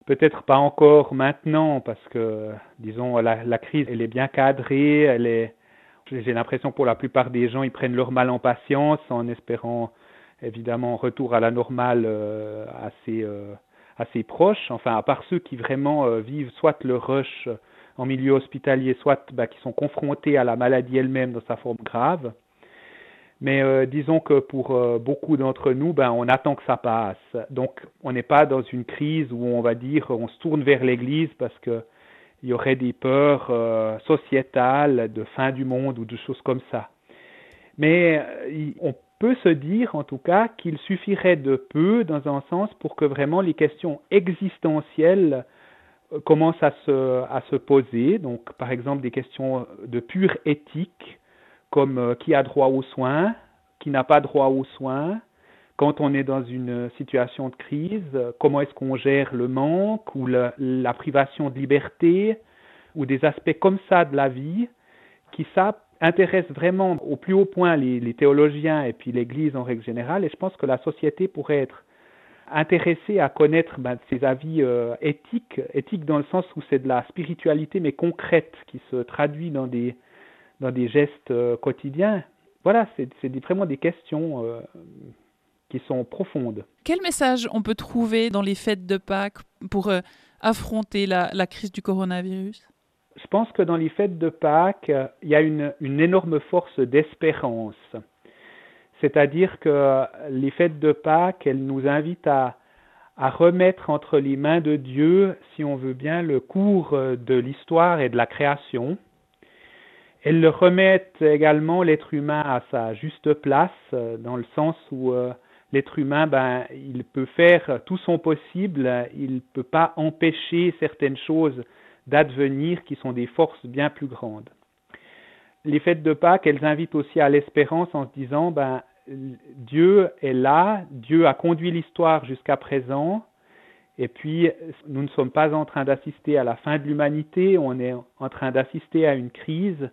Peut-être pas encore maintenant, parce que, disons, la crise, elle est bien cadrée, j'ai l'impression pour la plupart des gens, ils prennent leur mal en patience en espérant, évidemment, un retour à la normale assez proche. Enfin, à part ceux qui vraiment vivent soit le rush en milieu hospitalier, soit qui sont confrontés à la maladie elle-même dans sa forme grave. Mais disons que pour beaucoup d'entre nous, on attend que ça passe. Donc, on n'est pas dans une crise où on va dire on se tourne vers l'Église parce que il y aurait des peurs sociétales de fin du monde ou de choses comme ça. Mais on peut se dire en tout cas qu'il suffirait de peu dans un sens pour que vraiment les questions existentielles commencent à se poser. Donc, par exemple, des questions de pure éthique comme qui a droit aux soins, qui n'a pas droit aux soins, quand on est dans une situation de crise, comment est-ce qu'on gère le manque ou la privation de liberté ou des aspects comme ça de la vie qui ça intéresse vraiment au plus haut point les théologiens et puis l'Église en règle générale. Et je pense que la société pourrait être intéressée à connaître ces avis éthiques dans le sens où c'est de la spiritualité mais concrète qui se traduit dans des gestes quotidiens. Voilà, c'est vraiment des questions qui sont profondes. Quel message on peut trouver dans les fêtes de Pâques pour affronter la crise du coronavirus? Je pense que dans les fêtes de Pâques, il y a une énorme force d'espérance. C'est-à-dire que les fêtes de Pâques, elles nous invitent à remettre entre les mains de Dieu, si on veut bien, le cours de l'histoire et de la création. Elles remettent également l'être humain à sa juste place, dans le sens où l'être humain, il peut faire tout son possible, il ne peut pas empêcher certaines choses d'advenir qui sont des forces bien plus grandes. Les fêtes de Pâques, elles invitent aussi à l'espérance en se disant, Dieu est là, Dieu a conduit l'histoire jusqu'à présent, et puis nous ne sommes pas en train d'assister à la fin de l'humanité, on est en train d'assister à une crise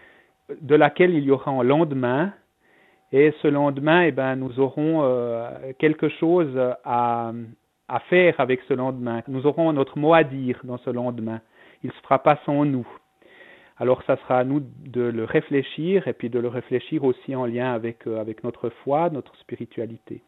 de laquelle il y aura un lendemain. Et ce lendemain, nous aurons quelque chose à faire avec ce lendemain. Nous aurons notre mot à dire dans ce lendemain. Il ne se fera pas sans nous. Alors, ça sera à nous de le réfléchir et puis de le réfléchir aussi en lien avec notre foi, notre spiritualité.